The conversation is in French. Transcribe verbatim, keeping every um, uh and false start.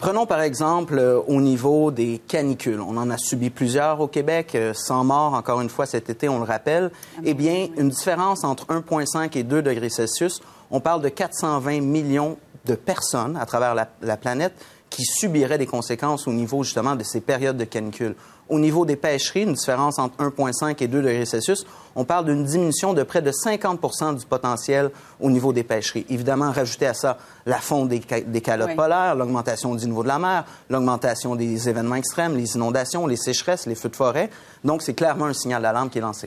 Prenons par exemple euh, au niveau des canicules. On en a subi plusieurs au Québec, euh, cent morts encore une fois cet été, on le rappelle. Ah eh bien, oui. Une différence entre un virgule cinq et deux degrés Celsius, on parle de quatre cent vingt millions de personnes à travers la, la planète qui subiraient des conséquences au niveau justement de ces périodes de canicule. Au niveau des pêcheries, une différence entre un virgule cinq et deux degrés Celsius, on parle d'une diminution de près de cinquante pour cent du potentiel au niveau des pêcheries. Évidemment, rajouter à ça la fonte des, des calottes oui. polaires, l'augmentation du niveau de la mer, l'augmentation des événements extrêmes, les inondations, les sécheresses, les feux de forêt. Donc, c'est clairement un signal d'alarme qui est lancé.